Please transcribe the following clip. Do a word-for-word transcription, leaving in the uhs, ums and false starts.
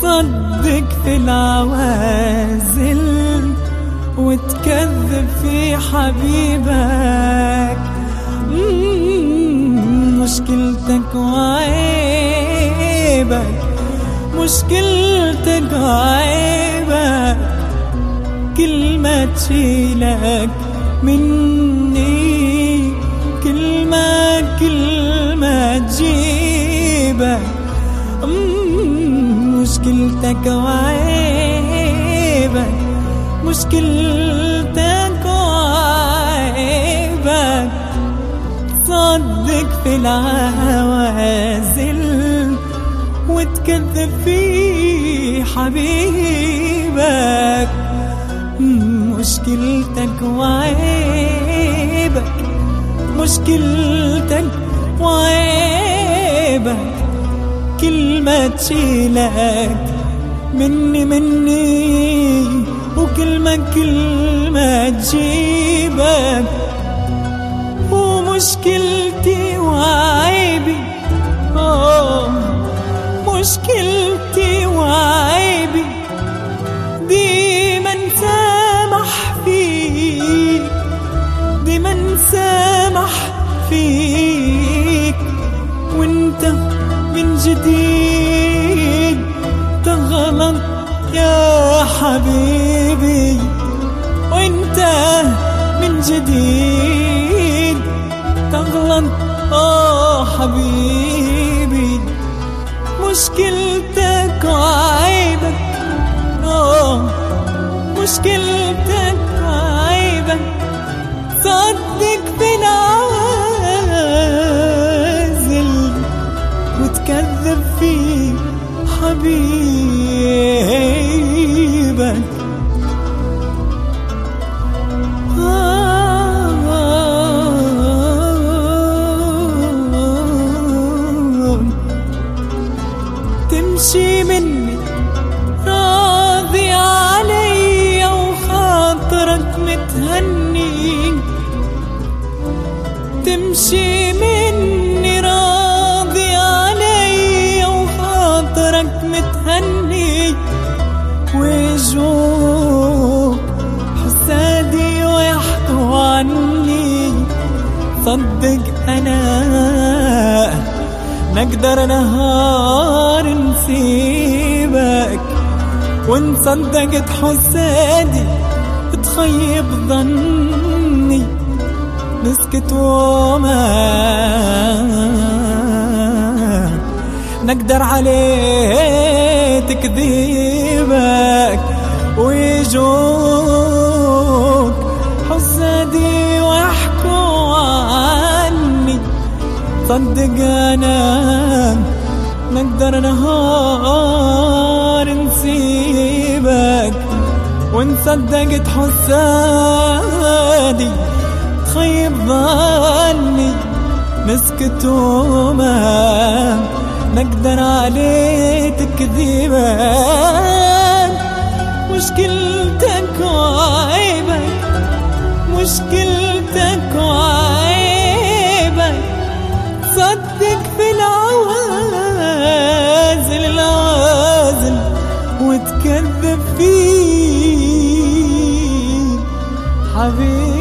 تصدق في العوازل وتكذب في حبيبك. مشكلتك وعيبك، مشكلتك وعيبك، كلمة تشيلك مني، كلمة كلمة تجيبك. مشكلتك وعيبك، مشكلتك وعيبك، تصدق في العوازل وتكذب في حبيبك. مشكلتك وعيبك، مشكلتك وعيبك، كلمة تشيلك مني مني، وكلمة كلمة تجيبك. ومشكلتي وعيبي، أوه مشكلتي وعيبي، ديما نسامح فيك، ديما نسامح فيك، وانت من جديد تغلط يا حبيبي، وانت من جديد تغلط اه حبيبي. مشكلتك وعيبك، اه مشكلتك وعيبك، صدق في العوازل وتكذب في حبيبك. تمشي مني راضي علي وخاطرك متهني، تمشي مني راضي علي وخاطرك متهني، ويجوك حسادي ويحكوا عني. صدق أنا نقدر نهار نسيبك، وإن صدقت حسادي تخيب ظني، نسكت وما نقدر عليه تكذيبك. ويجوك حسادي ويحكوا عني، صدق أنا نقدر نهار نسيبك، وإن صدقت حسادي تخيب ظني، نسكت وما نقدر عليه تكذيبك. مشكلتك وعيبك، مشكلتك وعيبك، صدق في العوازل العوازل وتكذب فيه حبيبي.